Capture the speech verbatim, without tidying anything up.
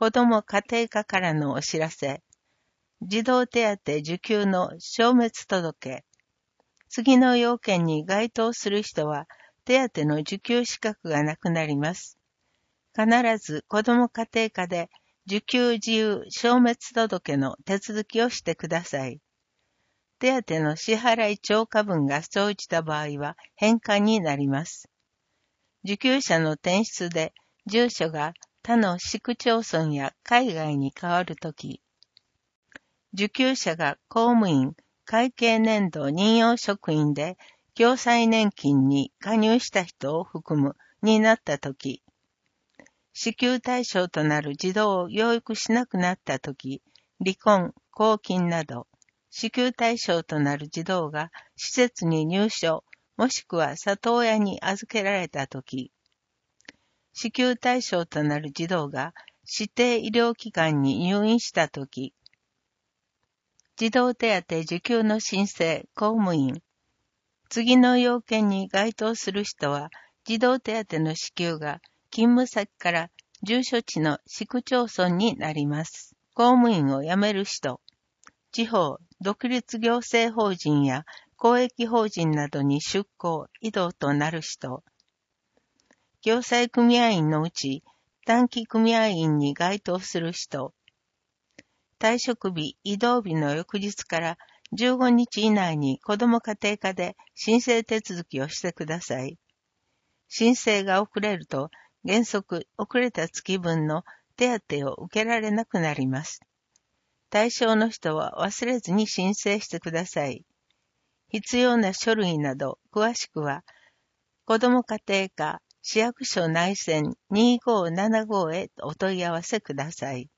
子ども家庭課からのお知らせ。児童手当受給の消滅届。次の要件に該当する人は、手当の受給資格がなくなります。必ず子ども家庭課で受給自由消滅届の手続きをしてください。手当の支払い超過分が生じた場合は返還になります。受給者の転出で住所が他の市区町村や海外に変わるとき、受給者が公務員、会計年度任用職員で共済年金に加入した人を含むになったとき、支給対象となる児童を養育しなくなったとき、離婚、拘禁など、支給対象となる児童が施設に入所、もしくは里親に預けられたとき、支給対象となる児童が指定医療機関に入院したとき、児童手当受給の申請、公務員、次の要件に該当する人は、児童手当の支給が勤務先から住所地の市区町村になります。公務員を辞める人、地方、独立行政法人や公益法人などに出向、異動となる人、共済組合員のうち短期組合員に該当する人、退職日、異動日の翌日からじゅうごにち以内に子ども家庭課で申請手続きをしてください。申請が遅れると原則遅れた月分の手当を受けられなくなります。対象の人は忘れずに申請してください。必要な書類など詳しくは、子ども家庭課市役所内線にーごーななごへお問い合わせください。